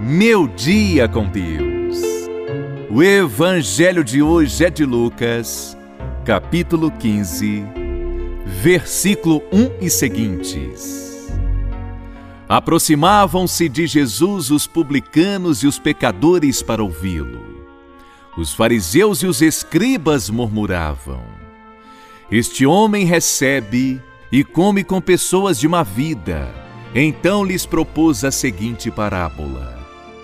Meu dia com Deus. O evangelho de hoje é de Lucas, capítulo 15, versículo 1 e seguintes. Aproximavam-se de Jesus os publicanos e os pecadores para ouvi-lo. Os fariseus e os escribas murmuravam: Este homem recebe e come com pessoas de má vida. Então lhes propôs a seguinte parábola.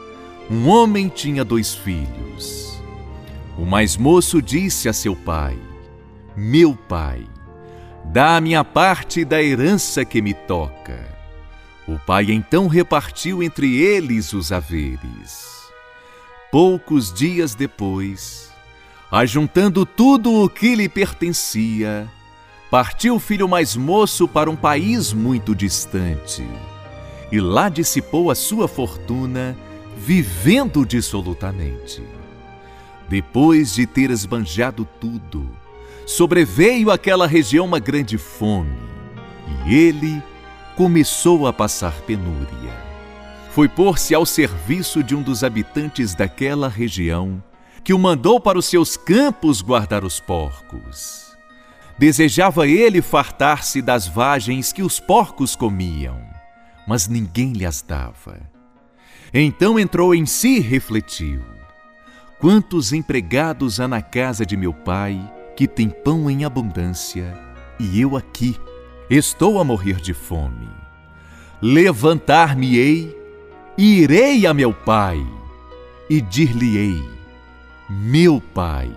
Um homem tinha 2 filhos. O mais moço disse a seu pai: Meu pai, dá a minha parte da herança que me toca. O pai então repartiu entre eles os haveres. Poucos dias depois, ajuntando tudo o que lhe pertencia, partiu o filho mais moço para um país muito distante, e lá dissipou a sua fortuna, vivendo dissolutamente. Depois de ter esbanjado tudo, sobreveio àquela região uma grande fome, e ele começou a passar penúria. Foi pôr-se ao serviço de um dos habitantes daquela região, que o mandou para os seus campos guardar os porcos. Desejava ele fartar-se das vagens que os porcos comiam, mas ninguém lhe as dava. Então entrou em si e refletiu: Quantos empregados há na casa de meu pai, que tem pão em abundância, e eu aqui estou a morrer de fome. Levantar-me-ei, e irei a meu pai, e dir-lhe-ei: Meu pai,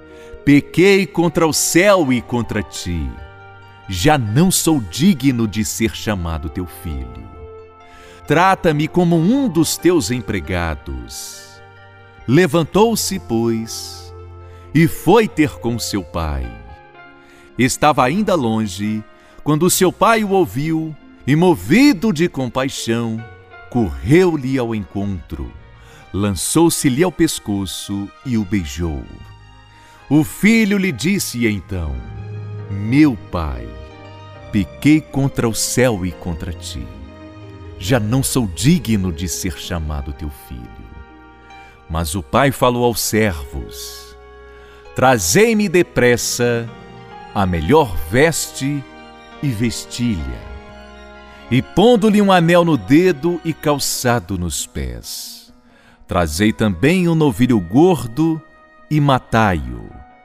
pequei contra o céu e contra ti. Já não sou digno de ser chamado teu filho. Trata-me como um dos teus empregados. Levantou-se, pois, e foi ter com seu pai. Estava ainda longe, quando seu pai o ouviu, e movido de compaixão, correu-lhe ao encontro, lançou-se-lhe ao pescoço e o beijou. O filho lhe disse então: Meu pai, pequei contra o céu e contra ti. Já não sou digno de ser chamado teu filho. Mas o pai falou aos servos: Trazei-me depressa a melhor veste e vestilha, e pondo-lhe um anel no dedo e calçado nos pés. Trazei também um novilho gordo e matai-o.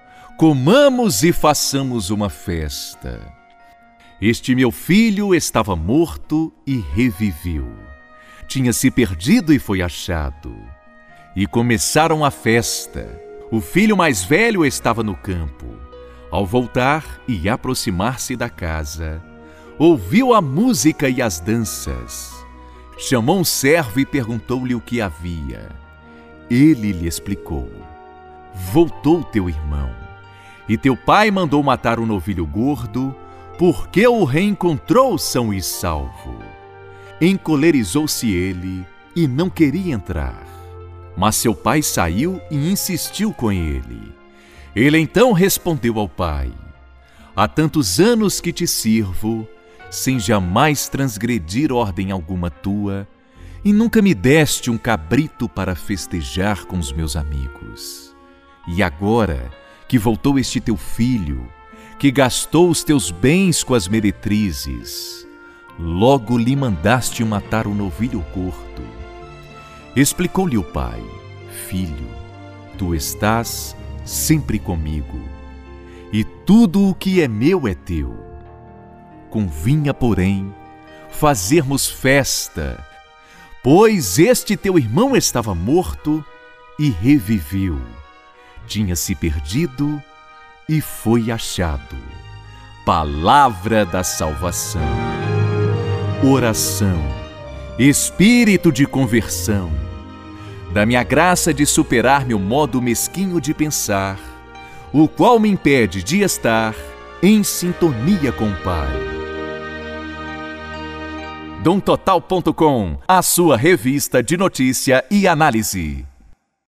Comamos e façamos uma festa. Este meu filho estava morto e reviveu. Tinha se perdido e foi achado. E começaram a festa. O filho mais velho estava no campo. Ao voltar e aproximar-se da casa, ouviu a música e as danças. Chamou um servo e perguntou-lhe o que havia. Ele lhe explicou: Voltou teu irmão, e teu pai mandou matar o novilho gordo, porque o reencontrou são e salvo. Encolerizou-se ele e não queria entrar. Mas seu pai saiu e insistiu com ele. Ele então respondeu ao pai: Há tantos anos que te sirvo, sem jamais transgredir ordem alguma tua, e nunca me deste um cabrito para festejar com os meus amigos. E agora que voltou este teu filho, que gastou os teus bens com as meretrizes, logo lhe mandaste matar o novilho gordo. Explicou-lhe o pai: Filho, tu estás sempre comigo, e tudo o que é meu é teu. Convinha, porém, fazermos festa, pois este teu irmão estava morto e reviveu. Tinha se perdido e foi achado. Palavra da salvação. Oração. Espírito de conversão. Dá-me a graça de superar meu modo mesquinho de pensar, o qual me impede de estar em sintonia com o Pai. DomTotal.com, a sua revista de notícia e análise.